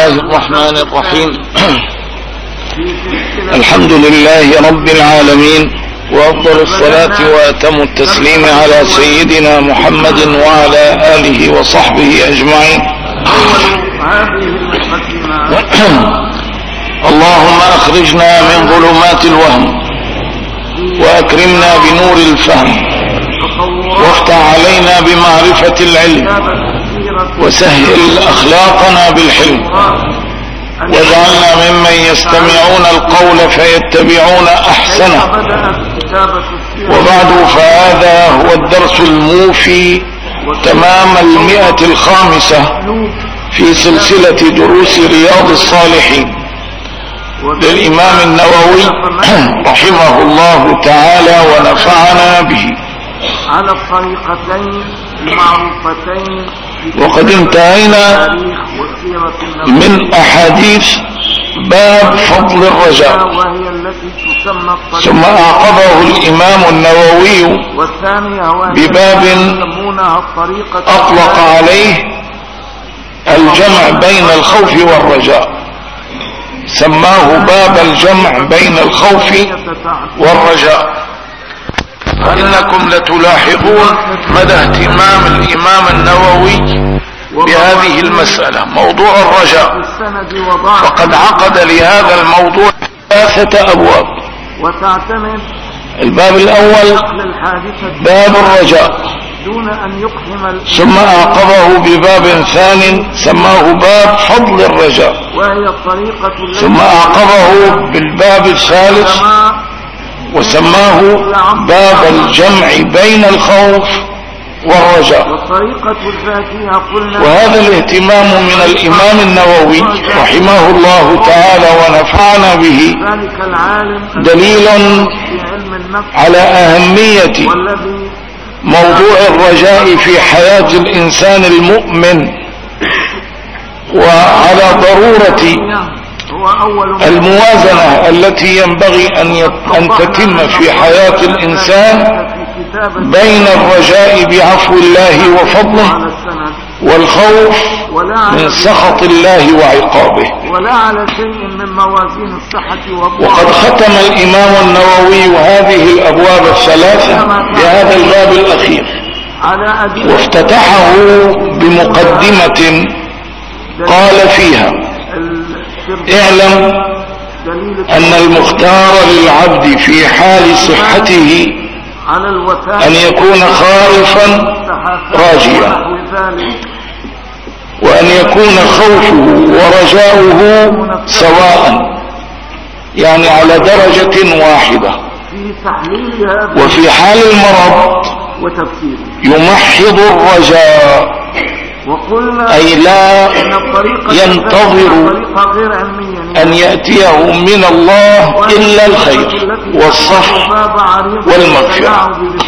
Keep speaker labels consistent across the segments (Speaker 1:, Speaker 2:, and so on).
Speaker 1: الله الرحمن الرحيم. الحمد لله رب العالمين، وأفضل الصلاة وأتم التسليم على سيدنا محمد وعلى آله وصحبه أجمعين. اللهم أخرجنا من ظلمات الوهم وأكرمنا بنور الفهم، وافتح علينا بمعرفة العلم، وسهل أخلاقنا بالحلم، واجعلنا ممن يستمعون القول فيتبعون أحسنه. وبعد، فهذا هو الدرس الموفي تمام 105 في سلسلة دروس رياض الصالحين للإمام النووي رحمه الله تعالى ونفعنا به
Speaker 2: على الطريقتين المعروفتين.
Speaker 1: وقد انتهينا من أحاديث باب فضل الرجاء، ثم أعقبه الإمام النووي بباب أطلق عليه الجمع بين الخوف والرجاء، سماه باب الجمع بين الخوف والرجاء. فإنكم لتلاحظون مدى اهتمام الإمام النووي بهذه المسألة، موضوع الرجاء، وقد عقد لهذا الموضوع 3 أبواب. الباب الأول باب الرجاء، ثم أعقبه بباب ثاني سماه باب فضل الرجاء، ثم أعقبه بالباب الثالث وسماه باب الجمع بين الخوف والرجاء. وهذا الاهتمام من الإمام النووي رحمه الله تعالى ونفعنا به دليل على أهمية موضوع الرجاء في حياة الإنسان المؤمن، وعلى ضرورة الموازنة التي ينبغي أن تتم في حياة الإنسان بين الرجاء بعفو الله وفضله والخوف من سخط الله وعقابه. وقد ختم الإمام النووي هذه الأبواب الثلاثة بهذا الباب الأخير، وافتتحه بمقدمة قال فيها: اعلم أن المختار للعبد في حال صحته أن يكون خائفا راجيا، وأن يكون خوفه ورجاؤه سواء، يعني على درجة واحدة. وفي حال المرض يمحض الرجاء، أي لا ينتظر أن يأتيه من الله إلا الخير والصفح والمغفرة.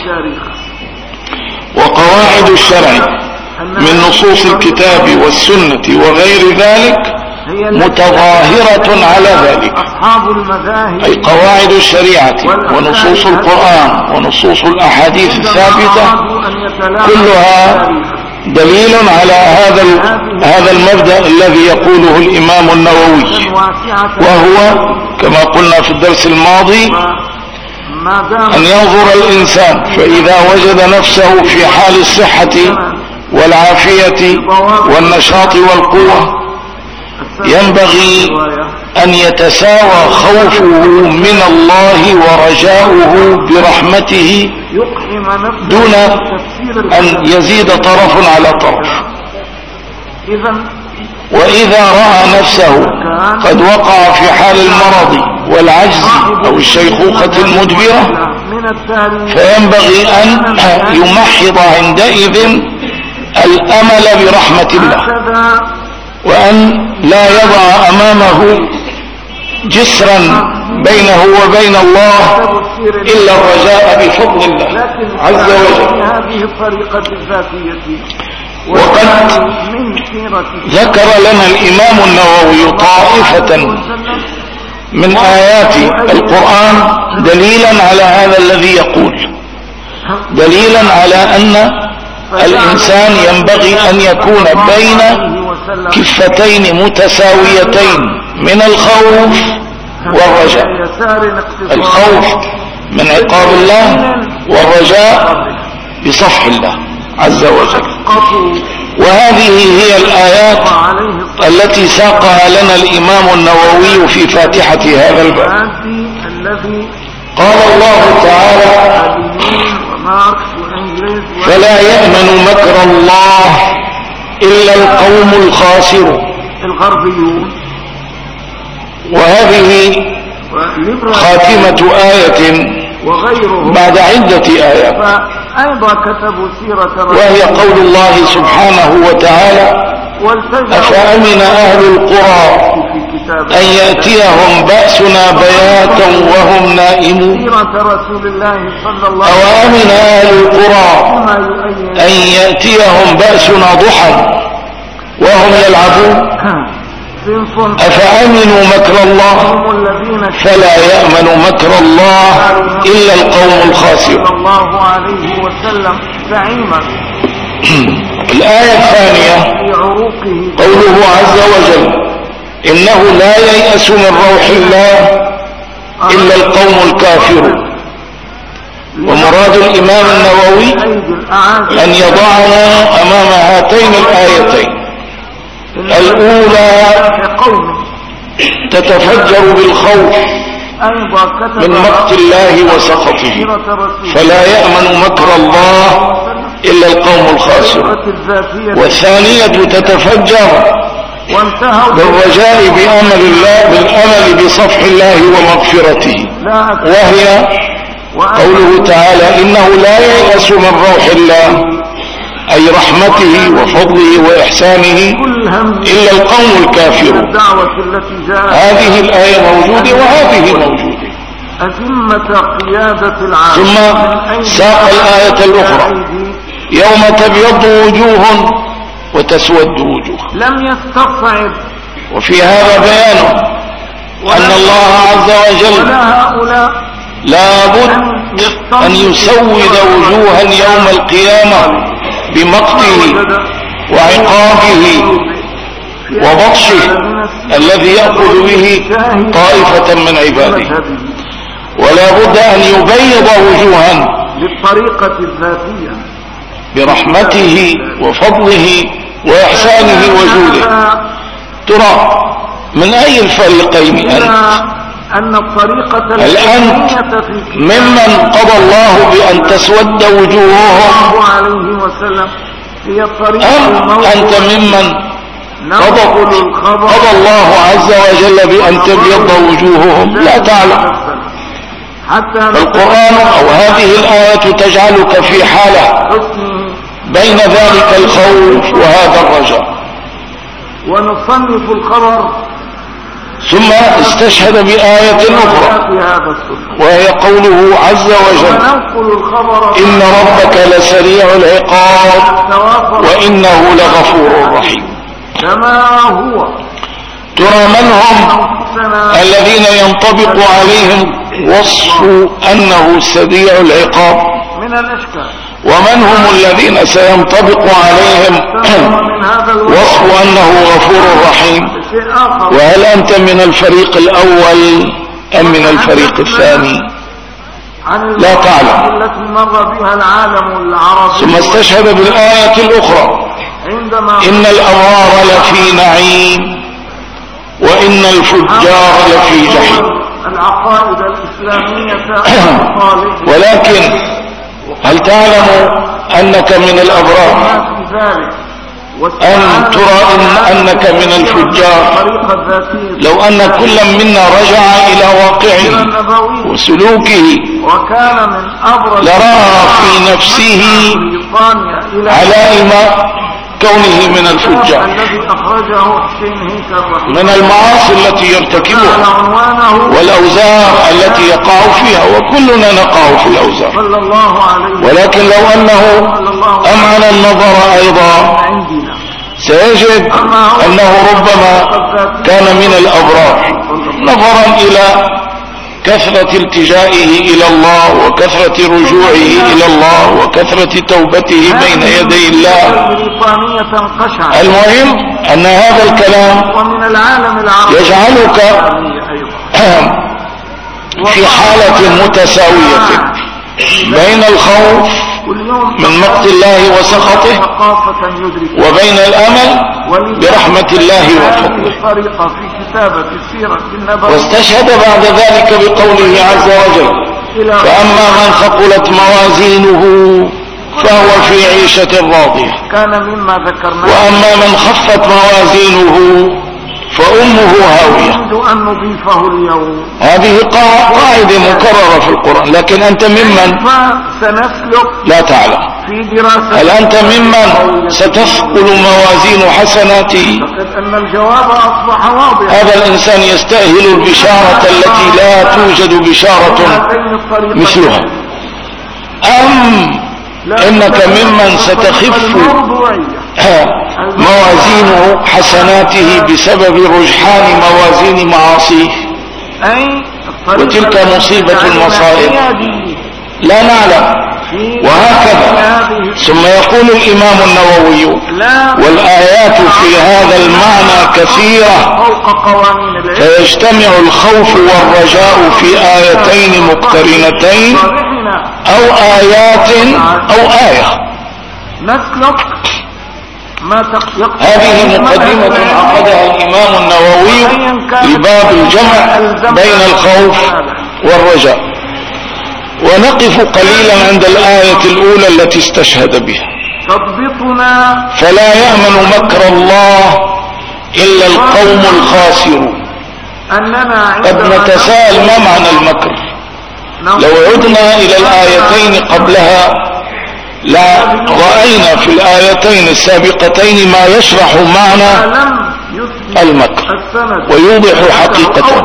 Speaker 1: وقواعد الشرع من نصوص الكتاب والسنة وغير ذلك متظاهرة على ذلك، أي قواعد الشريعة ونصوص القرآن ونصوص الأحاديث الثابتة كلها دليل على هذا المبدأ الذي يقوله الإمام النووي، وهو كما قلنا في الدرس الماضي أن ينظر الإنسان فإذا وجد نفسه في حال الصحة والعافية والنشاط والقوة ينبغي أن يتساوى خوفه من الله ورجاؤه برحمته دون أن يزيد طرف على طرف. وإذا رأى نفسه قد وقع في حال المرض والعجز أو الشيخوخة المدبرة فينبغي أن يمحض عندئذ الأمل برحمة الله، وأن لا يضع أمامه جسرا بينه وبين الله إلا الرجاء بفضل الله عز وجل. وقد ذكر لنا الإمام النووي طائفة من آيات القرآن دليلا على هذا الذي يقول، دليلا على أن الإنسان ينبغي أن يكون بين
Speaker 2: وسلم
Speaker 1: كفتين متساويتين من الخوف والرجاء. الخوف من عقاب الله، والرجاء بصفح الله عز وجل. وهذه هي الآيات التي ساقها لنا الإمام النووي في فاتحة هذا الباب. قال الله تعالى: فلا يأمن مكر الله إلا القوم الخاسرون. وهذه خاتمة آية بعد عدة آيات، وهي قول الله سبحانه وتعالى: أفأمن أهل القرى أن يأتيهم بأسنا بياتا وهم نائمون. أوأمن أهل القرى أن يأتيهم بأسنا ضحى وهم يلعبون. أفأمنوا مكر الله فلا يأمن مكر الله إلا القوم الخاسرون. الآية الثانية قوله عز وجل: إنه لا ييأس من روح الله إلا القوم الكافرون. ومراد الإمام النووي أن يضعنا أمام هاتين الآيتين. الأولى تتفجر بالخوف من مقت الله وسخطه، فلا يأمن مكر الله إلا القوم الخاسرون. والثانية تتفجر بالرجاء بأمل الله، بالأمل بصفح الله ومغفرته، وهي قوله تعالى: إنه لا ييأس من روح الله أي رحمته وفضله وإحسانه إلا القوم الكافرون. هذه الآية موجودة وهذه موجودة. ثم ساق الآية الأخرى: يوم تبيض وجوه وتسود وجوه.
Speaker 2: لم يستصعب.
Speaker 1: وفي هذا بيان أن الله عز وجل لا بد أن يسود وجوها يوم القيامة بمقته وعقابه وبطشه الذي يأخذ به طائفة من عباده، ولا بد أن يبيض وجوها
Speaker 2: بالطريقة الذاتية
Speaker 1: برحمته وفضله وإحسانه وجوده. ترى من أي الفريقين
Speaker 2: أن الطريقة
Speaker 1: هل أنت ممن قضى الله بأن تسود وجوههم أم أنت ممن قضى الله عز وجل بأن تبيض وجوههم؟ لا تعلم. فالقرآن أو هذه الآية تجعلك في حالة بين ذلك الخوف وهذا الرجاء.
Speaker 2: ونصنف الخبر
Speaker 1: ثم استشهد بآية أخرى وهي قوله عز وجل: إن ربك لسريع العقاب وإنه لغفور رحيم. ترى من هم الذين ينطبق عليهم وصف أنه سريع العقاب، ومن هم الذين سينطبق عليهم وصف أنه غفور رحيم؟ وهل أنت من الفريق الأول أم من الفريق الثاني؟ لا تعلم. ثم استشهد بالآية الأخرى: إن الأبرار لفي نعيم وإن الفجار لفي جحيم. ولكن هل تعلم أنك من الأبرار أم ترى أنك من الفجار؟ لو أن كل منا رجع إلى واقعه وسلوكه لرأى في نفسه علائم كونه من الفجار، من المعاصي التي يرتكبها والأوزار التي يقع فيها، وكلنا نقع في الأوزار. ولكن لو أنه أمعن النظر أيضا سيجد أنه ربما كان من الأبرار، نظرا إلى كثرة التجائه إلى الله وكثرة رجوعه إلى الله وكثرة توبته بين يدي الله. المهم أن هذا الكلام يجعلك في حالة متساوية بين الخوف من مقت الله وسخطه وبين الأمل برحمة الله وفضله. واستشهد بعد ذلك بقوله عز وجل: فأما من ثقلت موازينه فهو في عيشة راضية، وأما من خفت موازينه فأمه هاوية. هذه قاعدة مكررة في القرآن، لكن أنت ممن لا تعلم. هل أنت ممن ستثقل موازين حسناته؟ هذا الإنسان يستأهل البشارة التي لا توجد بشارة مثلها. أم إنك ممن ستخف موازين حسناته بسبب رجحان موازين معاصيه؟ وتلك مصيبة المصائب، لا نعلم. وهكذا. ثم يقول الإمام النووي: والآيات في هذا المعنى كثيرة، فيجتمع الخوف والرجاء في آيتين مقترنتين أو آيات أو آية. هذه مقدمة عقدها الإمام النووي لباب الجمع بين الخوف والرجاء. ونقف قليلا عند الآية الأولى التي استشهد بها: فلا يأمن مكر الله إلا القوم الخاسرون. قد نتساءل ما معنى المكر؟ لو عدنا إلى الآيتين قبلها رأينا في الآيتين السابقتين ما يشرح معنى المكر ويوضح حقيقته.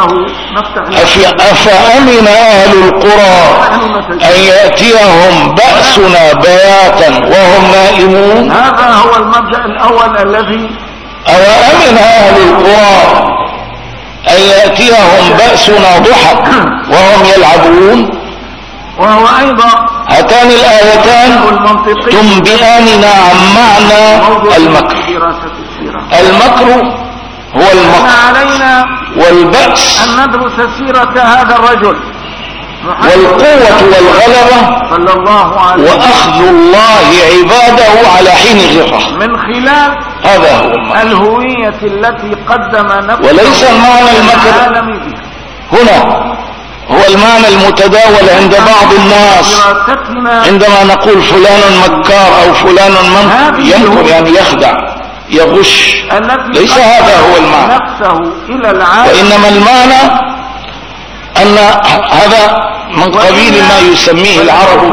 Speaker 1: أفأمن أهل القرى أن يأتيهم بأسنا بياتا وهم نائمون؟
Speaker 2: هذا هو المبدأ الأول الذي
Speaker 1: أوأمن أهل القرى أن يأتيهم بأسنا ضحى وهم يلعبون؟
Speaker 2: وهو أيضا
Speaker 1: هاتان الآيتان تنبئاننا عن معنى المكر. المكر هو المكر والبأس
Speaker 2: أن ندرس سيرة هذا الرجل
Speaker 1: والقوة والغلبة
Speaker 2: صلى الله عليه
Speaker 1: وأخذ الله عباده على حين غرة
Speaker 2: من خلال
Speaker 1: هذا هو المكر.
Speaker 2: الهوية التي قدم نفسه
Speaker 1: وليس معنى المكر هنا هو المعنى المتداول عند بعض الناس عندما نقول فلان مكار أو فلان يمكر، يعني يخدع يغش. ليس هذا هو المعنى، وإنما المعنى أن هذا من قبيل ما يسميه العرب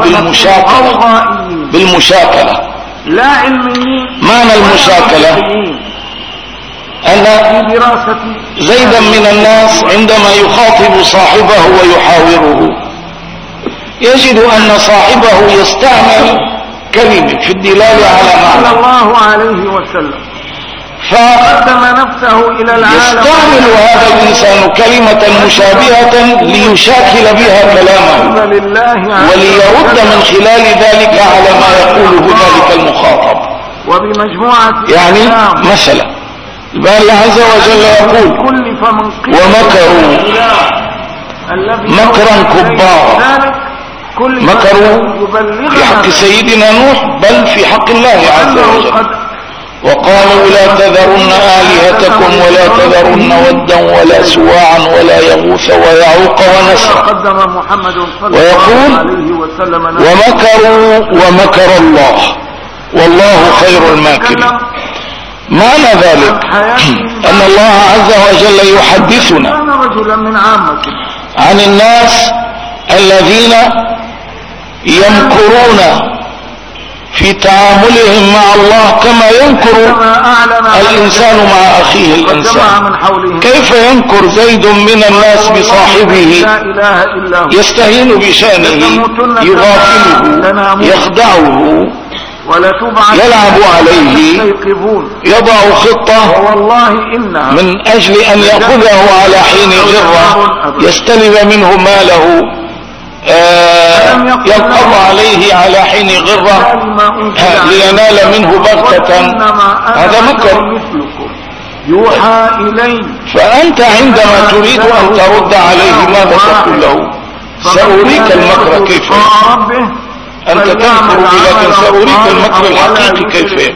Speaker 1: بالمشاكلة.
Speaker 2: لا علميين.
Speaker 1: معنى المشاكلة أن زيدا من الناس عندما يخاطب صاحبه ويحاوره يجد أن صاحبه يستعمل كلمة في الدلالة على معنى
Speaker 2: صلى الله عليه وسلم، فقدم نفسه إلى العالم.
Speaker 1: يستعمل هذا الإنسان كلمة مشابهة ليشاكل بها كلامه وليرد من خلال ذلك على ما يقوله ذلك المخاطب.
Speaker 2: وبمجموعة
Speaker 1: يعني مثلا الله عز وجل يقول: ومكروا مكرا كبارا. مكروا في حق سيدنا نوح بل في حق الله عز وجل. وقالوا: لا تذرن آلهتكم ولا تذرن ودا ولا سواعا ولا يغوث ويعوق ونسرا. ويقول: ومكروا ومكر الله والله خير الماكرين. معنى ذلك أن الله عز وجل يحدثنا عن الناس الذين يمكرون في تعاملهم مع الله كما ينكر الإنسان مع أخيه الإنسان. كيف ينكر زيد من الناس بصاحبه يستهين بشأنه يغافله يخدعه يلعب عليه، يضع خطة
Speaker 2: والله إنها
Speaker 1: من أجل أن يأخذه على حين غرة، يستلب منه ماله، ينقض عليه على حين غرة لينال منه بغتة. هذا مكر.
Speaker 2: يوحى إليه.
Speaker 1: فأنت عندما تريد أن ترد عليه ماذا تقول له؟ سأريك المكر كيف. أنت تنكر بي، لكن سأريك المكر الحقيقي كيف.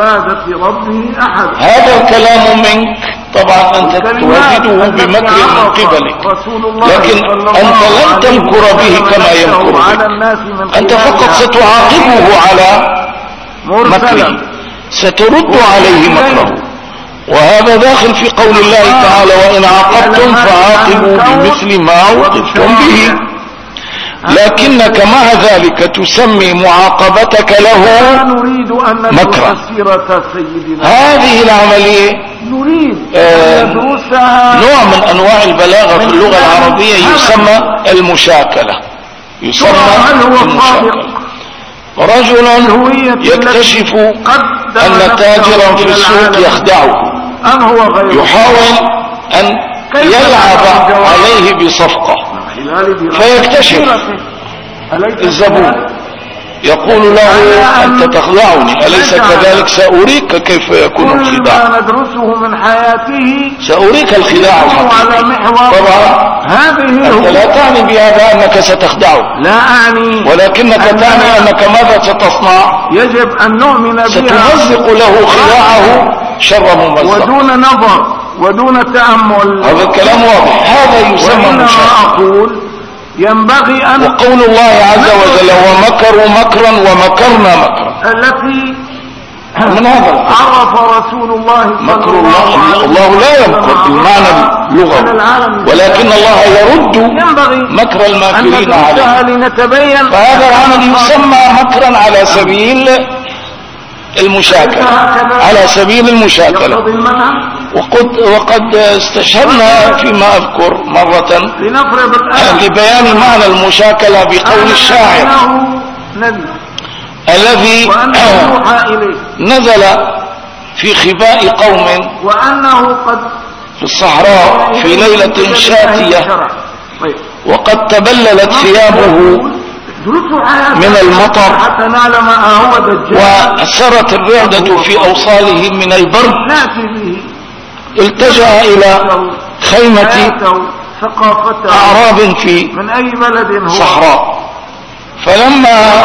Speaker 1: هذا الكلام منك طبعا أنت تهدده بمكر من قبلك، لكن أنت لن تمكر به كما يمكر بك. أنت فقط ستعاقبه على مكره، سترد عليه مكره. وهذا داخل في قول الله تعالى: وإن عاقبتم فعاقبوا بمثل ما عوقبتم به. لكنك مع ذلك تسمي معاقبتك له مكرا. هذه العملية نوع من أنواع البلاغة في اللغة العربية يسمى المشاكلة. رجل يكتشف أن تاجرا في السوق يخدعه، يحاول أن يلعب عليه بصفقة، فيكتشف الزبون يقول له: أنت تخدعني، أليس كذلك؟ سأريك كيف يكون الخداع، سأريك الخداع الحقيقي. طبعا أنت لا تعني بهذا أنك ستخدعه،
Speaker 2: لا أعني،
Speaker 1: ولكنك تعني أنك ماذا ستصنع؟
Speaker 2: يجب أن نؤمن بها،
Speaker 1: ستمزق له خداعه شر ممزق
Speaker 2: ودون نظر ودون تأمل.
Speaker 1: هذا الكلام واضح. هذا يسمى مشاكل.
Speaker 2: ينبغي أن
Speaker 1: وقول الله عز وجل: ومكروا مكرا ومكرنا مكرا،
Speaker 2: التي
Speaker 1: من هذا
Speaker 2: عرف رسول الله
Speaker 1: مكر الله. الله لا يمكر بالمعنى اللغوي، ولكن الله يرد مكر الماكرين عليه. فهذا العمل يسمى مكرا على سبيل المشاكلة، على سبيل المشاكلة. وقد استشهدنا فيما أذكر مرة لبيان معنى المشاكلة بقول الشاعر الذي نزل في خباء قوم في الصحراء في ليلة شاتية، وقد تبللت ثيابه من المطر، وسرت الرعدة في أوصاله من البرد، التجأ إلى خيمة أعراب في صحراء، فلما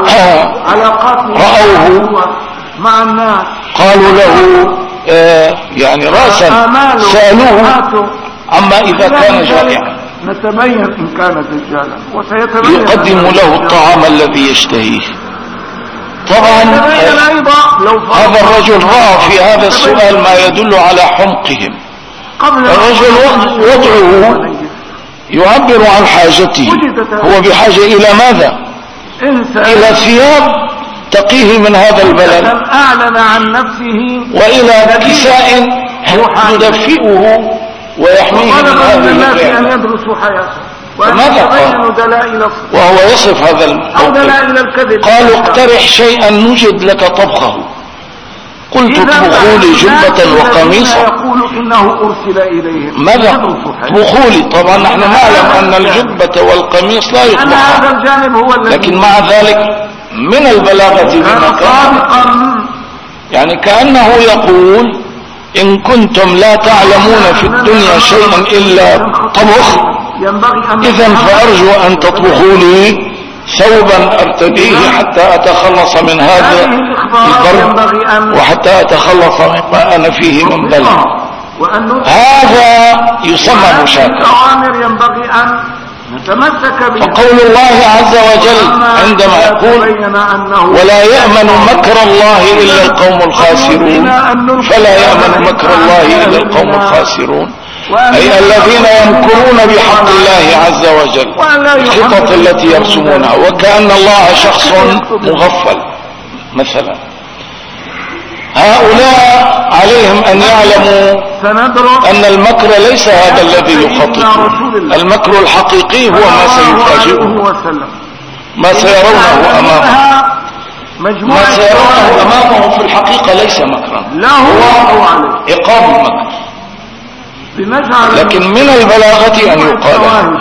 Speaker 1: رأوه قالوا له يعني رأسا سألوه عما إذا كان جائعا،
Speaker 2: نتبين إن كان دجالا وسيتبين،
Speaker 1: يقدم له الطعام الذي يشتهيه. طبعا هذا الرجل رأى في هذا السؤال ما يدل على حمقهم. الرجل وضعه يعبر عن حاجته، هو بحاجة إلى ماذا؟ إلى ثياب تقيه من هذا البلد، وإلى كساء يدفئه ويحميه من هذه الرعدة. فماذا قال وهو يصف هذا الموقف؟ قالوا: اقترح شيئا نجد لك طبخه. قلت: اطبخوا لي جبة وقميصا. ماذا اطبخوا لي؟ طبعا نحن نعلم أن الجبة والقميص لا يطبخها، لكن مع ذلك من البلاغة بمكان، يعني كأنه يقول: إن كنتم لا تعلمون في الدنيا شيئا إلا طبخ، إذن فأرجو أن تطبخوا لي ثوبا أرتديه حتى أتخلص من هذا البرد، وحتى أتخلص مما أنا فيه من بلد. هذا يسمى مشاكل. فقول الله عز وجل عندما يقول: ولا يأمن مكر الله إلا القوم الخاسرون، فلا يأمن مكر الله إلا القوم الخاسرون، أي الذين يمكرون بحق الله عز وجل، الخطط التي يرسمونها، وكأن الله شخص مغفل مثلا. هؤلاء عليهم أن يعلموا أن المكر ليس هذا الذي يخطط. المكر الحقيقي هو ما سيفاجئه، ما سيرونه أمامه. ما سيرونه أمامه في الحقيقة ليس مكرا،
Speaker 2: هو
Speaker 1: عقاب المكر. لكن من البلاغة أن يقال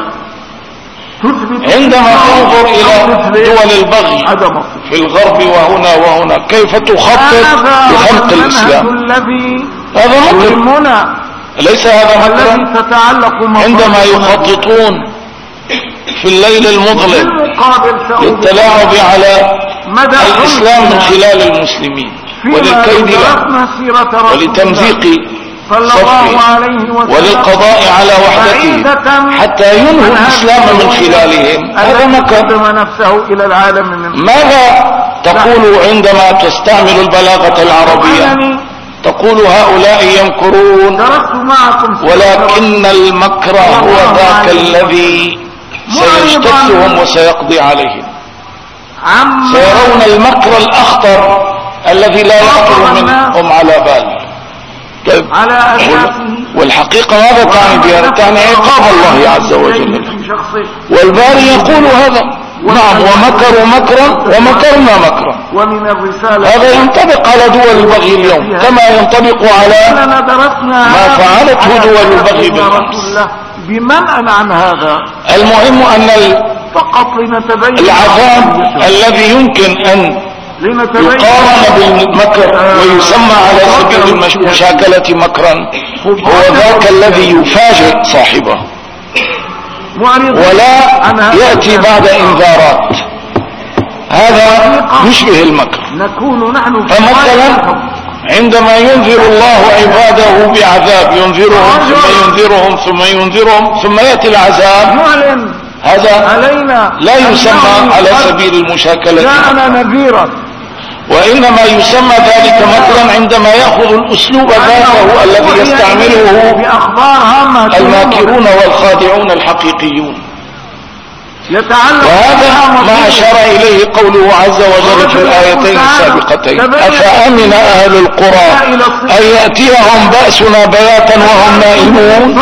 Speaker 1: عندما تنظر إلى دول البغي في الغرب وهنا وهنا كيف تخطط لخلق الإسلام، هذا مكر ليس هذا مكرا؟ عندما يخططون في الليل المظلم للتلاعب على الإسلام من خلال المسلمين وللكيد له ولتمزيق صفه وللقضاء على وحدته حتى ينهوا الإسلام من خلالهم، هذا مكر. ماذا تقول عندما تستعمل البلاغة العربية؟ تقول هؤلاء يمكرون ولكن المكر هو ذاك الذي سيجتثهم وسيقضي عليهم. سيرون المكر الأخطر الذي لا يخطر منهم على بال. طيب والحقيقة ماذا تعني بهذا؟ تعني عقاب الله عز وجل، والباري يقول هذا. نعم، ومكروا مكرا ومكرنا مكرا. هذا ينطبق على دول البغي اليوم كما ينطبق على ما فعلته دول البغي بالأمس.
Speaker 2: بمنأ عن هذا
Speaker 1: المهم أن العذاب الذي يمكن أن يقارن بالمكر ويسمى على سبيل المشاكلة مكرا هو ذاك الذي يفاجئ صاحبه ولا يأتي بعد إنذارات، هذا يشبه المكر. فمثلا عندما ينذر الله عباده بعذاب ينذرهم ثم ينذرهم ثم ينذرهم ثم يأتي العذاب، هذا لا يسمى على سبيل المشاكلة مكرا، وإنما يسمى ذلك مكرا عندما يأخذ الأسلوب ذاته الذي يستعمله الماكرون والخادعون الحقيقيون. وهذا ما أشار إليه قوله عز وجل في الآيتين السابقتين: أفأمن أهل القرى أن يأتيهم بأسنا بياتا وهم نائمون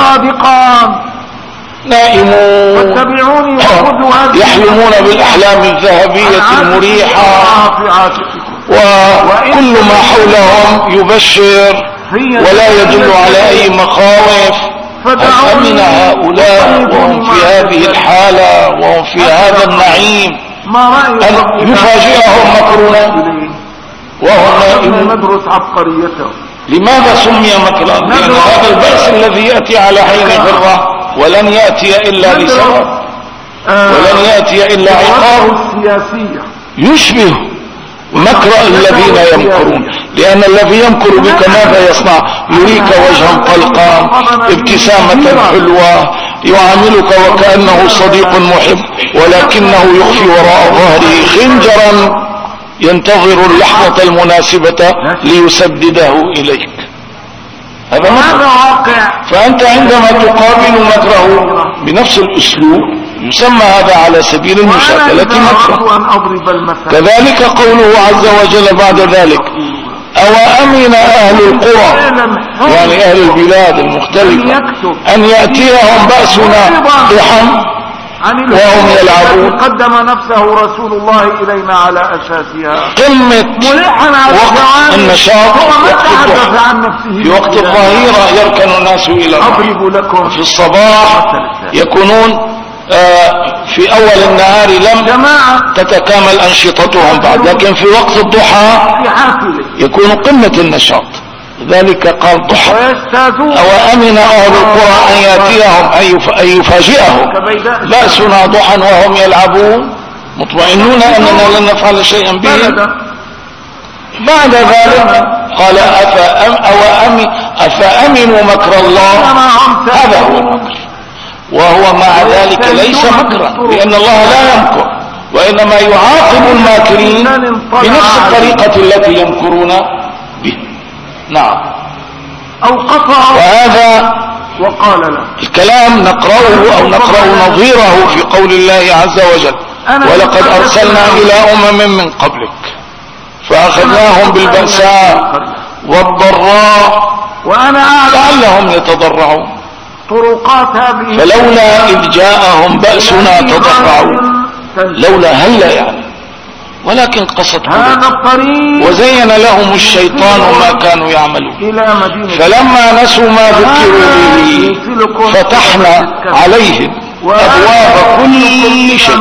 Speaker 1: يحلمون بالأحلام الذهبية المريحة وكل ما حولهم يبشر ولا يدل على أي مخاوف. أفأمن هؤلاء وهم في هذه الحالة وهم في هذا النعيم أن يفاجئهم مكرنا وهم نائمون؟ لماذا سمي مكرا؟ لأن هذا البأس الذي يأتي على حين غرة ولن يأتي إلا لسبب ولن يأتي إلا عقاب يشبه مكر الذين يمكرون. لأن الذي يمكر بك ماذا يصنع؟ يريك وجها طلقا، ابتسامة حلوة، يعاملك وكأنه صديق محب، ولكنه يخفي وراء ظهره خنجرا ينتظر اللحظة المناسبة ليسدده إليك. هذا واقع. فأنت عندما تقابل مكره بنفس الأسلوب يسمى هذا على سبيل المشاكلة مكرا. كذلك قوله عز وجل بعد ذلك: أوأمن أهل القرى، يعني أهل البلاد المختلفة، أن يأتيهم بأسنا ضحى وهم يلعبون.
Speaker 2: قدم نفسه رسول الله إلينا على أساسها
Speaker 1: قمة وقت النشاط في وقت الظهيرة يركن الناس إلى الرحم. في الصباح يكونون في أول النهار لم تتكامل أنشطتهم بعد، لكن في وقت الضحى يكون قمة النشاط، ذلك قال ضحى. أوأمن أهل القرى أن يأتيهم أن يفاجئهم بأسنا ضحى وهم يلعبون مطمئنون أننا لن نفعل شيئا بهم. بعد ذلك قال أفأمنوا مكر الله، هذا هو المكر. وهو مع ذلك ليس مكرا، لأن الله لا يمكر، وإنما يعاقب الماكرين بنفس الطريقة التي يمكرون به. نعم. وهذا
Speaker 2: وقال له
Speaker 1: الكلام نقرأه أو نقرأ نظيره في قول الله عز وجل: ولقد أرسلنا إلى من قبلك فأخذناهم بالبأساء والضراء لعلهم يتضرعون فلولا إذ جاءهم بأسنا تضرعوا. لولا هلا يعني ولكن قصد
Speaker 2: هذا الطريق
Speaker 1: وزين لهم الشيطان ما كانوا يعملون.
Speaker 2: إلى مدينة
Speaker 1: فلما نسوا ما ذكروا به فتحنا عليهم أبواب كل شيء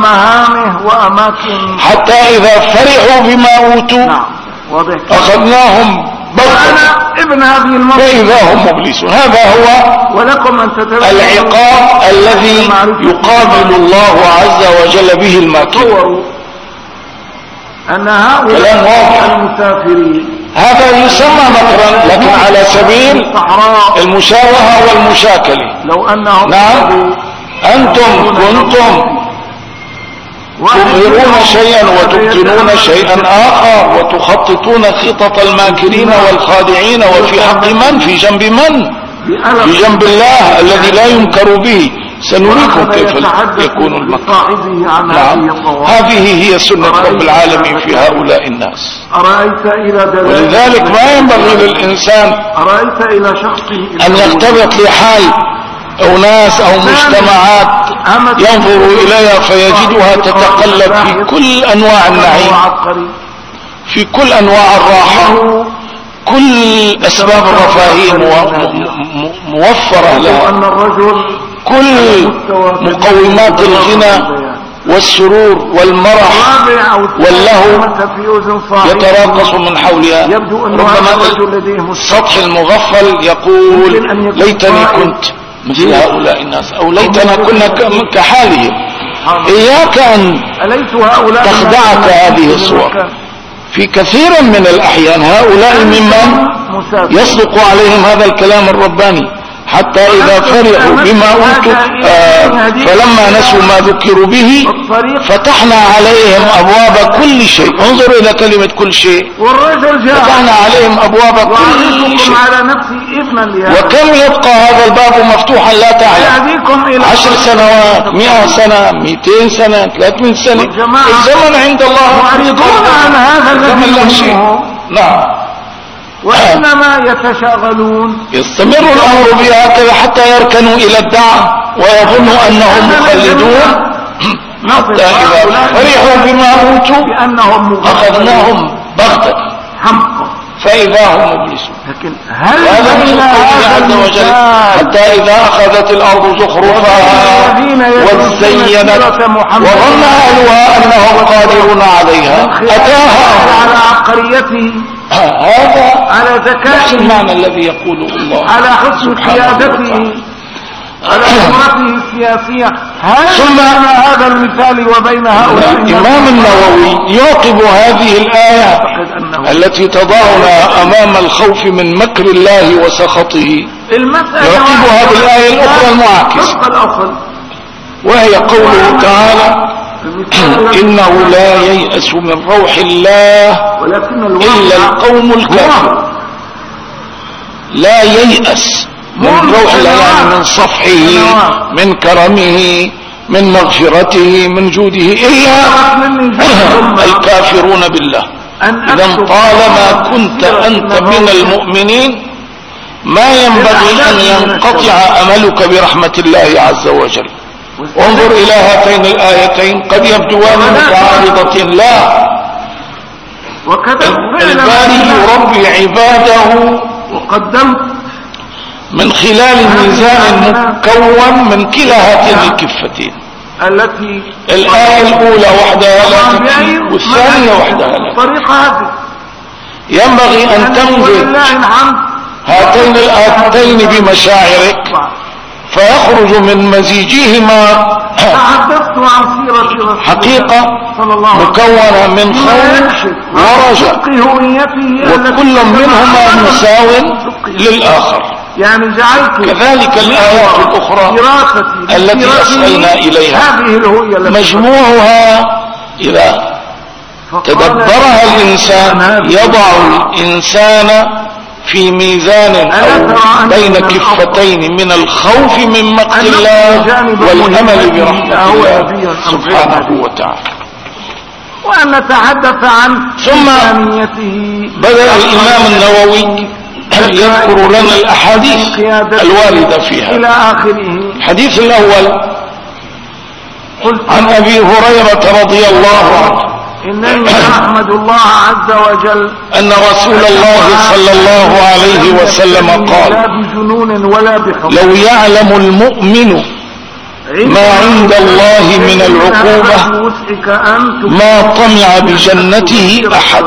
Speaker 1: حتى إذا فرحوا بما أوتوا أخذناهم بغتة فإذا هم مبلسون. هذا هو العقاب الذي يقابل الله عز وجل به الماكرين.
Speaker 2: أن هؤلاء المسافرين
Speaker 1: هذا يسمى مكرا لكن على سبيل المشاوهة والمشاكلة.
Speaker 2: لو أنهم
Speaker 1: نعم أنتم كنتم تظهرون شيئا وتبطنون شيئا آخر وتخططون خطط الماكرين والخادعين، وفي حق من؟ في جنب من؟ في جنب الله الذي لا ينكر به. سنريكم كيف يكون المكر. نعم هذه هي سنة رب العالمين في هؤلاء الناس. ولذلك ما ينبغي للإنسان أن يرتبط لحال أو ناس أو مجتمعات ينظر إليها فيجدها تتقلب في كل أنواع النعيم، في كل أنواع الراحة، كل أسباب الرفاهية موفرة لها، كل مقومات الغنى والسرور والمرح واللهو يتراقص من حولها. ربما السطح المغفل يقول ليتني كنت مثل هؤلاء الناس، أو ليتنا كنا كحالهم. إياك أن تخدعك هذه الصور. في كثير من الأحيان هؤلاء ممن يصدق عليهم هذا الكلام الرباني حتى إذا فرحوا بما أوتوا فلما نسوا ما ذكروا به فتحنا عليهم أبواب كل شيء. انظر إلى كلمة كل شيء. فتحنا عليهم أبواب كل شيء. وكم يبقى هذا الباب مفتوحا لا تعلم؟ 10 سنوات، 100 سنة، 200 سنة، 300 سنة. الزمن عند الله الزمن لا شيء. نعم.
Speaker 2: وإنما يتشاغلون.
Speaker 1: يستمر الأمر بهكذا حتى يركنوا إلى الدعم ويظنوا أنهم مخلدون، حتى إذا فرحوا بما أوتوا أخذناهم بغتة فإذا هم مبلسون.
Speaker 2: لكن هل عز وجل
Speaker 1: حتى إذا أخذت الأرض زخرفها وزينت وظن أهلها أنهم قادرون عليها أتاها
Speaker 2: على عبقريته،
Speaker 1: هذا
Speaker 2: على ذكائه،
Speaker 1: المعنى الذي يقوله الله،
Speaker 2: على حسن قيادته، على خبرته السياسية.
Speaker 1: ثم
Speaker 2: هذا المثال وبين هؤلاء
Speaker 1: الإمام النووي يعقب هذه الآية التي تضعنا أمام الخوف من مكر الله وسخطه، يعقبها بالآية الأخرى المعاكسة، وهي قوله تعالى إنه لا ييأس من روح الله إلا القوم الكافرون. لا ييأس من روح الله يعني من صفحه، من كرمه، من مغفرته، من جوده إلا الكافرون بالله. إذا طالما كنت أنت من المؤمنين ما ينبغي أن ينقطع أملك برحمة الله عز وجل. وانظر إلى هاتين الآيتين قد يبدوان متعارضتين، لا، الباري يربي عباده
Speaker 2: وقدمت
Speaker 1: من خلال ميزان مكون من كلا هاتين الكفتين.
Speaker 2: التي
Speaker 1: الآية الأولى وحدها لا تكفي والثانية وحدها لا تكفي. ينبغي أن تمزج هاتين الآيتين بمشاعرك فيخرج من مزيجهما حقيقة مكونة من خوف ورجاء، وكل منهما مساو للآخر.
Speaker 2: يعني
Speaker 1: كذلك الآيات الأخرى التي أسألنا إليها مجموعها إذا تدبرها الإنسان يضع الإنسان في ميزان أو بين كفتين من الخوف من مقت الله والأمل برحمة الله سبحانه وتعالى.
Speaker 2: وأن نتحدث عن
Speaker 1: ثم بدأ الإمام النووي يذكر لنا الأحاديث الواردة فيها.
Speaker 2: إلى آخره.
Speaker 1: الحديث الأول عن أبي هريرة رضي الله عنه
Speaker 2: إنني أحمد الله عز وجل
Speaker 1: أن رسول الله صلى الله عليه وسلم قال:
Speaker 2: لا بجنون ولا بخوف.
Speaker 1: لو يعلم المؤمن ما عند الله من العقوبة ما طمع بجنته أحد،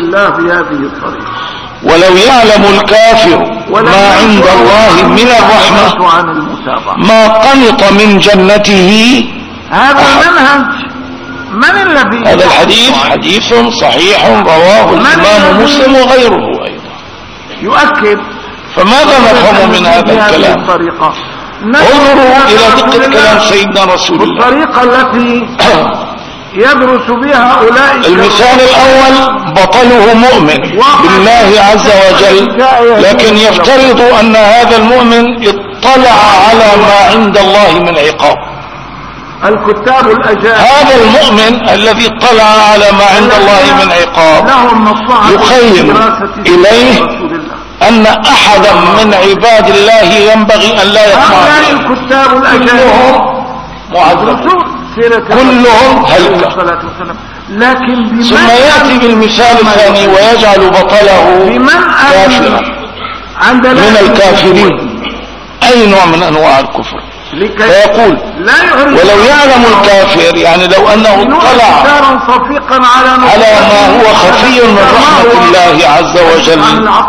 Speaker 1: ولو يعلم الكافر ما عند الله من الرحمة ما قنط من جنته.
Speaker 2: هذا المنهج من الذي
Speaker 1: هذا الحديث حديث صحيح رواه الإمام مسلم وغيره أيضا
Speaker 2: يؤكد.
Speaker 1: فماذا نفهم من هذا الكلام؟ انظروا إلى دقة كلام سيدنا رسول الله.
Speaker 2: الطريقة التي يدرس بها أولئك.
Speaker 1: المثال الأول: بطله مؤمن بالله عز وجل، لكن يفترض أن هذا المؤمن اطلع على ما عند الله من عقاب.
Speaker 2: الكتاب الأجانب
Speaker 1: هذا المؤمن الذي اطلع على ما عند الله من عقاب يخيل إليه أن أحدا من عباد الله ينبغي أن لا يطمع
Speaker 2: فيه. الكتاب الأجانب
Speaker 1: معذبون كلهم هلكة.
Speaker 2: لكن
Speaker 1: ثم يأتي بالمثال الثاني ويجعل بطله كافرا من الكافرين. أي نوع من أنواع الكفر؟ فيقول: ولو يعلم الكافر، يعني لو أنه اطلع على ما هو خفي من رحمة الله عز وجل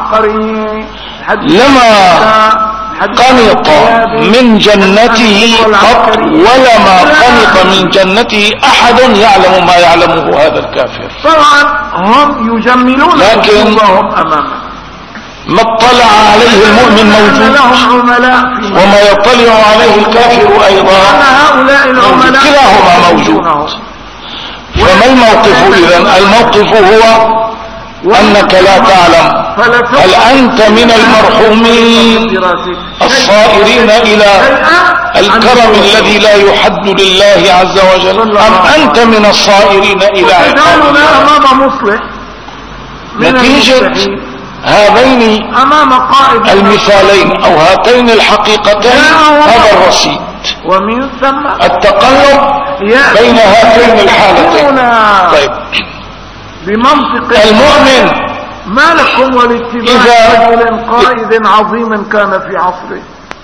Speaker 1: لما قنط من جنته قط، ولما قنط من جنته أحد يعلم ما يعلمه هذا الكافر.
Speaker 2: طبعا هم يجملون
Speaker 1: لكن ما اطلع عليه المؤمن موجود، وما يطلع عليه الكافر أيضا كلاهما موجود. فما الموقف إذن؟ الموقف هو أنك لا تعلم هل أنت من المرحومين الصائرين إلى الكرم الذي لا يحد لله عز وجل، أم أنت من الصائرين إلى عقاب الله. نتيجة هذين المثالين أو هاتين الحقيقتين هذا الرصيد
Speaker 2: ومن ثم
Speaker 1: التقلب بين هاتين الحالتين. طيب،
Speaker 2: بمنطق
Speaker 1: المؤمن
Speaker 2: ما لكم ولاتباع رجل قائد عظيم كان في عصره.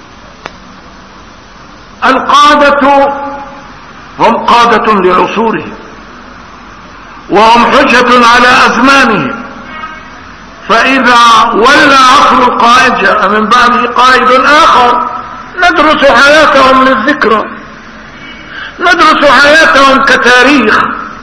Speaker 2: القادة هم قادة لعصورهم، وهم حجة على أزمانهم. فإذا ولى عصر القائد جاء من بعده قائد آخر ندرس حياتهم للذكرى، ندرس حياتهم كتاريخ.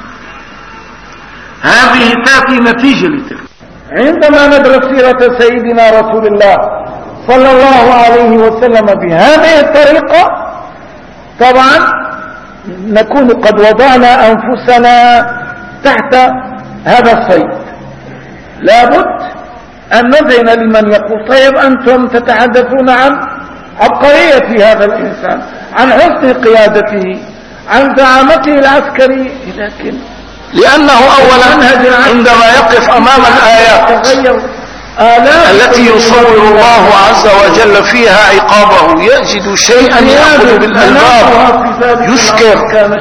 Speaker 2: هذه تأتي نتيجة لتلك. عندما ندرس سيرة سيدنا رسول الله صلى الله عليه وسلم بهذه الطريقة طبعا نكون قد وضعنا أنفسنا تحت هذا الصيد. لابد أن نذهن لمن يقول: طيب أنتم تتحدثون عن عبقرية هذا الإنسان، عن حسن قيادته، عن زعامته العسكرية، لكن
Speaker 1: لأنه أولا عندما يقف أمام الآيات التي يصور الله عز وجل فيها عقابه يجد شيئا يأخذ بالألباب يسكر.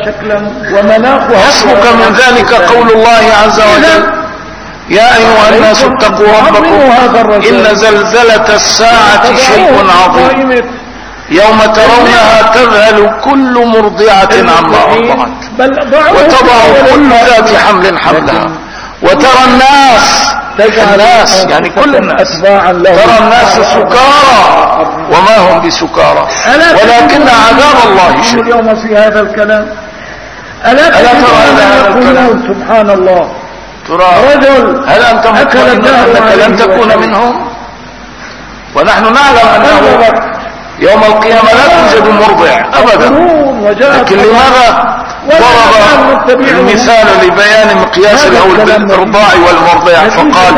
Speaker 1: حسبك من ذلك قول الله عز وجل: يا أيها الناس اتقوا ربكم إن زلزلة الساعة شيء عظيم يوم ترونها تذهل كل مرضعة عما أرضعت وتضع كل ذات حمل حملها وترى الناس يعني كل الناس، ترى الناس سكارى وما هم بسكارى ولكن عذاب الله شديد.
Speaker 2: اليوم في هذا الكلام ألا ترى هذا الكلام؟ سبحان الله.
Speaker 1: رجل هل أنت مطمئن أنك لن تكون منهم؟ ونحن نعلم أنه يوم القيامة لا توجد مرضع أبدا، لكن لماذا ضرب المثال لبيان مقياس الهول بالإرضاع والمرضع فقال: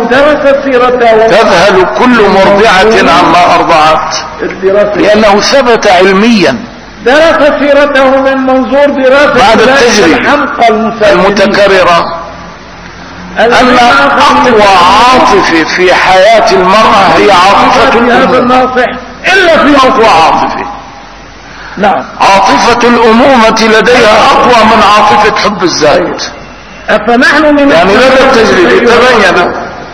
Speaker 1: تذهل كل مرضعة عما أرضعت، لأنه ثبت علميا
Speaker 2: درس سيرته من منظور دراسة
Speaker 1: بعد التجربة المتكررة أن أقوى عاطفة في حياة المرأة هي عاطفة الأمومة.
Speaker 2: إلا في
Speaker 1: أقوى عاطفة،
Speaker 2: نعم،
Speaker 1: عاطفة الأمومة لديها أقوى من عاطفة حب الذات.
Speaker 2: أفنحن من
Speaker 1: يعني لدى التجريب تبين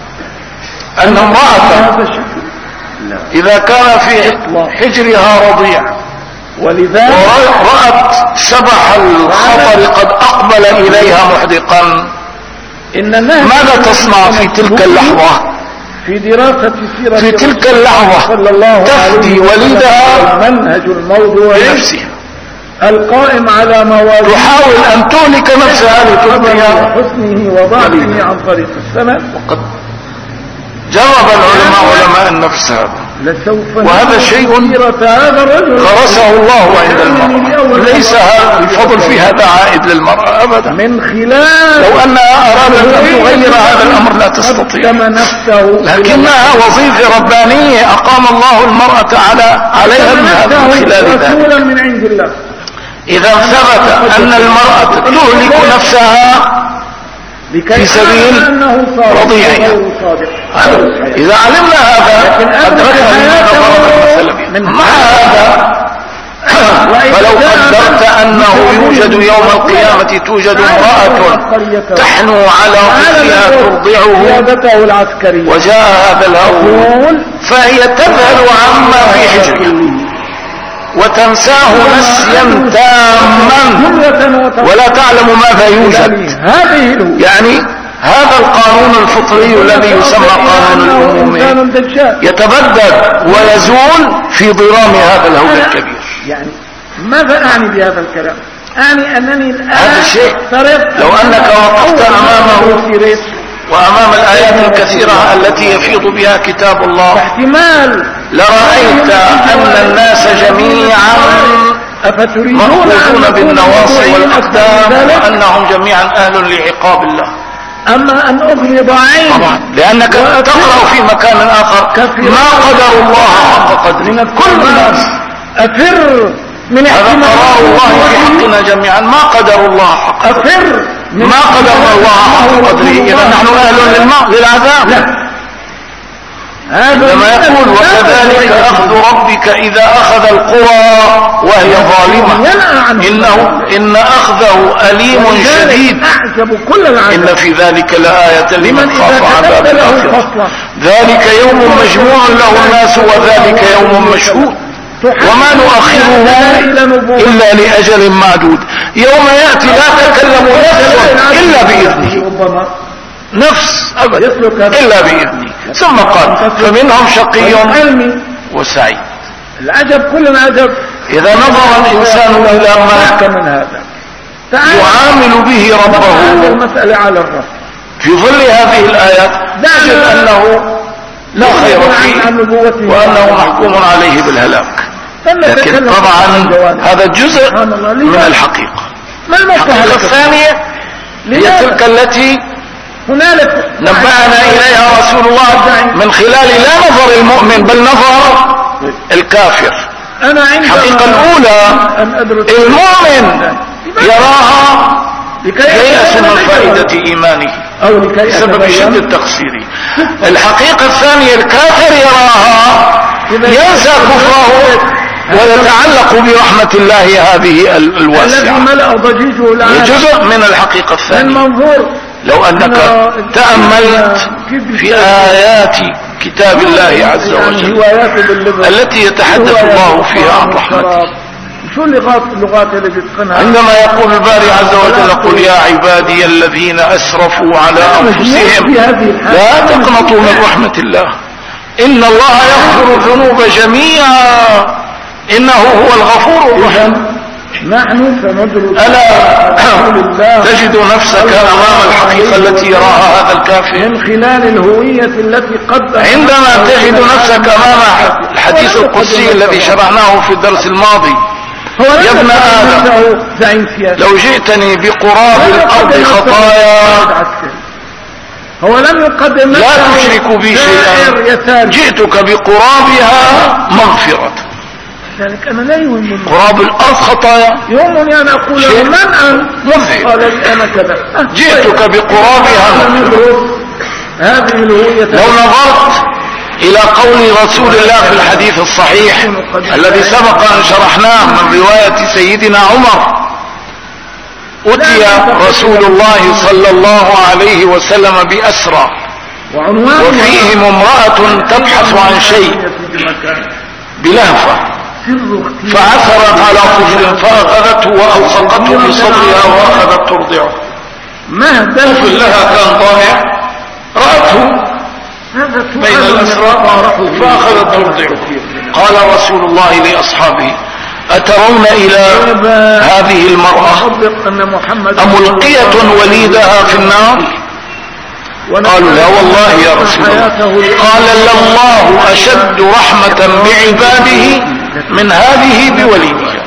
Speaker 1: أن امرأة إذا كان في حجرها رضيع
Speaker 2: ولذلك
Speaker 1: ورأت سبح الخطر قد أقبل إليها محدقا، ماذا تصنع في تلك اللحظة؟
Speaker 2: في دراسة سيرة
Speaker 1: في تلك اللحظة
Speaker 2: صلى الله
Speaker 1: تفدي ولدها
Speaker 2: المنهج الموضوعي
Speaker 1: بنفسها،
Speaker 2: القائم على موازين،
Speaker 1: تحاول أن تهلك نفسها لتبقيها
Speaker 2: حسنه وضعفه عن طريق السنة.
Speaker 1: وقد جرب علماء النفس هذا، وهذا شيء غرسه الله عند المرأة، ليس الفضل في هذا عائد للمرأة أبدا.
Speaker 2: من خلال
Speaker 1: لو أنها أرادت أن تغير هذا الأمر لا تستطيع، لكنها وظيفة ربانية أقام الله المرأة عليها من خلال ذلك.
Speaker 2: من عند الله.
Speaker 1: إذا ثبت أن المرأة تهلك نفسها في سبيل رضيعها، إذا علمنا هذا أدركنا مع هذا. فلو قدرت أنه يوجد يوم القيامة توجد امرأة تحنو على طفلها ترضعه وجاء هذا الهول، فهي تذهل عما في حجرها وتنساه نسيا تاما ولا تعلم ماذا يوجد. يعني هذا القانون الفطري الذي يسمى قانون الأمومة يتبدد ويزول في ضرام هذا الهول الكبير.
Speaker 2: يعني ماذا أعني بهذا الكلام؟ أعني أنني الآن
Speaker 1: هذا الشيء لو أنك وقفت أمامه وأمام الآيات الكثيرة التي يفيض بها كتاب الله
Speaker 2: احتمال
Speaker 1: لرأيت أن الناس جميعا مأخوذون بالنواصي والأقدام وأنهم جميعا أهل لعقاب الله.
Speaker 2: أما أن أغمض عيني
Speaker 1: طبعا لأنك تقرأ في مكان آخر ما قدر الله حق قدره كل الناس.
Speaker 2: أفر من
Speaker 1: هذا قرار الله في حقنا جميعا، ما قدر الله حق
Speaker 2: أفر
Speaker 1: ما قدر الله حق قدره. إذا نحن أهل للعذاب. لا، عندما يقول وكذلك أخذ ربك إذا أخذ القرى وهي ظالمة إن أخذه أليم شديد. إن في ذلك لآية لمن خاف عذاب الآخرة. ذلك يوم مجموع له الناس وذلك يوم مشهود وما نؤخره إلا لأجل معدود. يوم يأتي لا تكلم نفس إلا بإذنه، نفس أبدا إلا بإذنه. ثم قال فمنهم شقي وسعيد.
Speaker 2: العجب كل العجب
Speaker 1: إذا نظر الإنسان إلى ما يعامل به ربه
Speaker 2: المسألة على الرأس
Speaker 1: في ظل هذه الآيات نجد أنه لا خير فيه وأنه محكوم عليه بالهلاك. لكن طبعا هذا جزء من الحقيقة. الحقيقة الثانية هي تلك التي نبهنا إليها رسول الله من خلال لا نظر المؤمن بل نظر الكافر. الحقيقة الأولى المؤمن يراها ييأس من فائدة إيمانه بسبب شدة تقصيره. الحقيقة الثانية الكافر يراها ينسى كفره ويتعلق برحمة الله هذه الواسعة. هي جزء من الحقيقة الثانية. لو أنك تأملت في آيات كتاب الله عز وجل التي يتحدث الله فيها عن رحمته،
Speaker 2: شو اللغات اللي بتقنها
Speaker 1: عندما يقول الباري عز وجل قل يا عبادي الذين أسرفوا على أنفسهم لا تقنطوا من رحمة الله إن الله يغفر الذنوب جميعا إنه هو الغفور الرحيم.
Speaker 2: نحن سندرس
Speaker 1: ألا تجد نفسك أمام الحقيقة التي يراها هذا الكافر
Speaker 2: من خلال الهوية التي قد
Speaker 1: عندما تجد نفسك أمام الحديث القدسي الذي شرحناه في الدرس الماضي يا ابن آدم لو جئتني بقراب الأرض خطايا
Speaker 2: هو لم يقدم
Speaker 1: لا تشرك بي شيئا جئتك بقرابها مغفرة.
Speaker 2: ذلك أنا لا يهمني
Speaker 1: قراب الأرض خطايا
Speaker 2: يهمني أن أقول له من أنت قال لي أنا كذا
Speaker 1: جئتك بقرابها مغفرة.
Speaker 2: هذه الهوية.
Speaker 1: لو نظرت إلى قول رسول الله في الحديث الصحيح الذي سبق أن شرحناه من رواية سيدنا عمر أتي رسول الله صلى الله عليه وسلم بأسرى وفيهم امرأة تبحث عن شيء بلهفة فعثرت على طفل فأخذته وألصقته بصدرها وأخذت ترضعه. طفل لها كان ضائع رأته بين الأسرى فأخذت ترضعه. قال رسول الله لأصحابه أترون إلى هذه المرأة أملقية وليدها في النار؟ قالوا لا والله يا رسول الله. قال لله أشد رحمة بعباده من هذه بوليدها.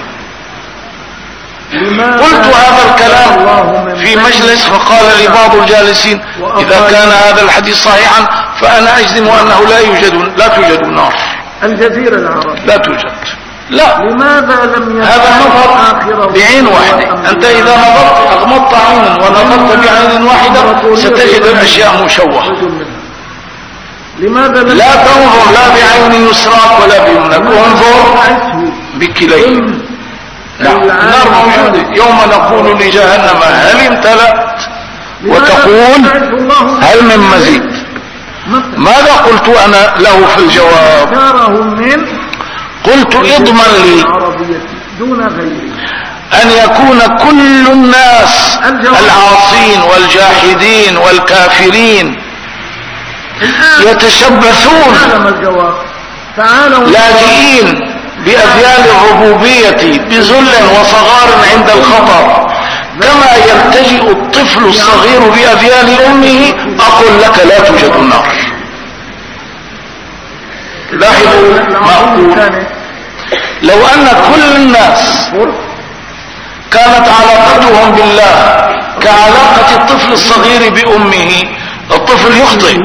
Speaker 1: قلت هذا الكلام في مجلس فقال لي بعض الجالسين إذا كان هذا الحديث صحيحا فأنا أجزم أنه لا توجد نار.
Speaker 2: الجزيرة العربية
Speaker 1: لا توجد. لا،
Speaker 2: لماذا لم
Speaker 1: هذا نظر بعين واحدة. أنت إذا نظرت أغمضت عينا ونظرت بعين واحدة ستجد الأشياء مشوهة.
Speaker 2: لماذا
Speaker 1: لا تنظر لا بعين يسراك ولا بيمناك، انظر بكليهما. النار موجودة. يوم نقول لجهنم هل امتلأت وتقول هل من مزيد. ماذا قلت أنا له في الجواب؟ قلت اضمن لي أن يكون كل الناس العاصين والجاحدين والكافرين يتشبثون لاجئين بأذيال الربوبية بذل وصغار عند الخطر كما يلتجئ الطفل الصغير بأذيال أمه. أقول لك لا توجد النار. لاحظوا ما أقول. لو أن كل الناس كانت علاقتهم بالله كعلاقة الطفل الصغير بأمه، الطفل يخطئ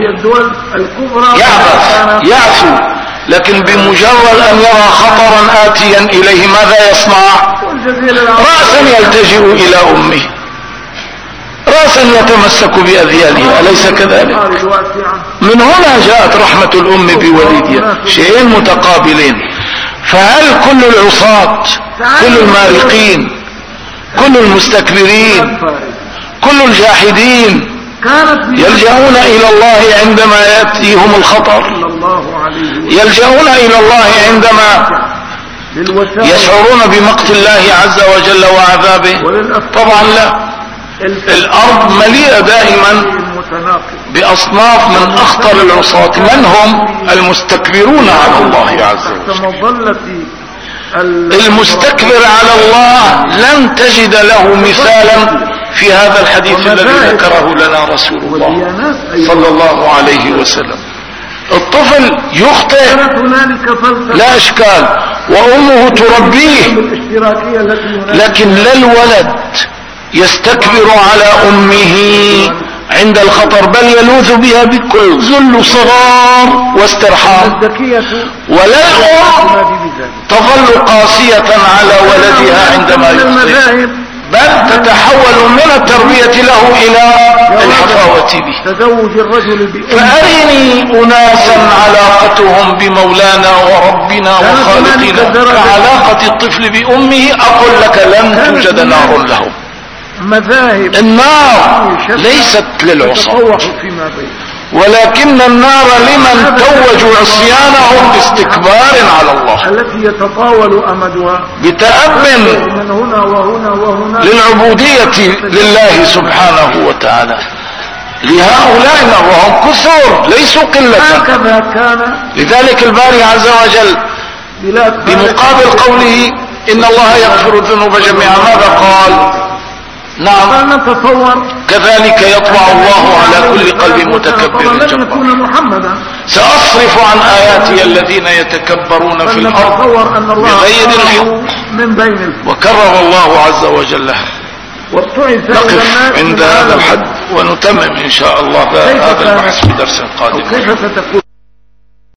Speaker 1: يعبث يعثو، لكن بمجرد أن يرى خطرا آتيا إليه ماذا يصنع؟ رأسا يلتجئ إلى أمه، رأسا يتمسك بأذيالها، أليس كذلك؟ من هنا جاءت رحمة الأم بوليدها، شيئين متقابلين. فهل كل العصاة كل المارقين كل المستكبرين كل الجاحدين يلجؤون إلى الله عندما يأتيهم الخطر؟ يلجؤون إلى الله عندما يشعرون بمقت الله عز وجل وعذابه؟ طبعا لا. الأرض مليئة دائما بأصناف من أخطر العصاة. من هم؟ المستكبرون على الله عز وجل. المستكبر على الله لن تجد له مثالا في هذا الحديث الذي ذكره لنا رسول الله صلى الله عليه وسلم. الطفل يخطئ لا إشكال وأمه تربيه، لكن لا الولد يستكبر على أمه عند الخطر، بل يلوذ بها بكل ذل صغار واسترحام. ولا الأم تظل قاسية على ولدها عندما يخطئ، بل تتحول من التربية له إلى الحفاوة به. فأرني أناسا علاقتهم بمولانا وربنا وخالقنا كعلاقة الطفل بأمه، أقول لك لن توجد نار لهم. النار ليست للعصاة، ولكن النار لمن توجوا عصيانهم باستكبار على الله،
Speaker 2: التي يتطاول أمدها
Speaker 1: بتأب
Speaker 2: من هنا وهنا وهنا
Speaker 1: للعبودية لله سبحانه وتعالى. لهؤلاء وهم كثر ليسوا قلة.
Speaker 2: هكذا كان.
Speaker 1: لذلك الباري عز وجل بمقابل قوله إن الله يغفر الذنوب جميعا ماذا قال؟ نعم، كذلك يطبع الله على كل قلب متكبر جبار. سأصرف عن آياتي الذين يتكبرون في الأرض بغير الحق. وكرر الله عز وجل. نقف عند هذا الحد ونتمم إن شاء الله هذا البحث في درس قادم.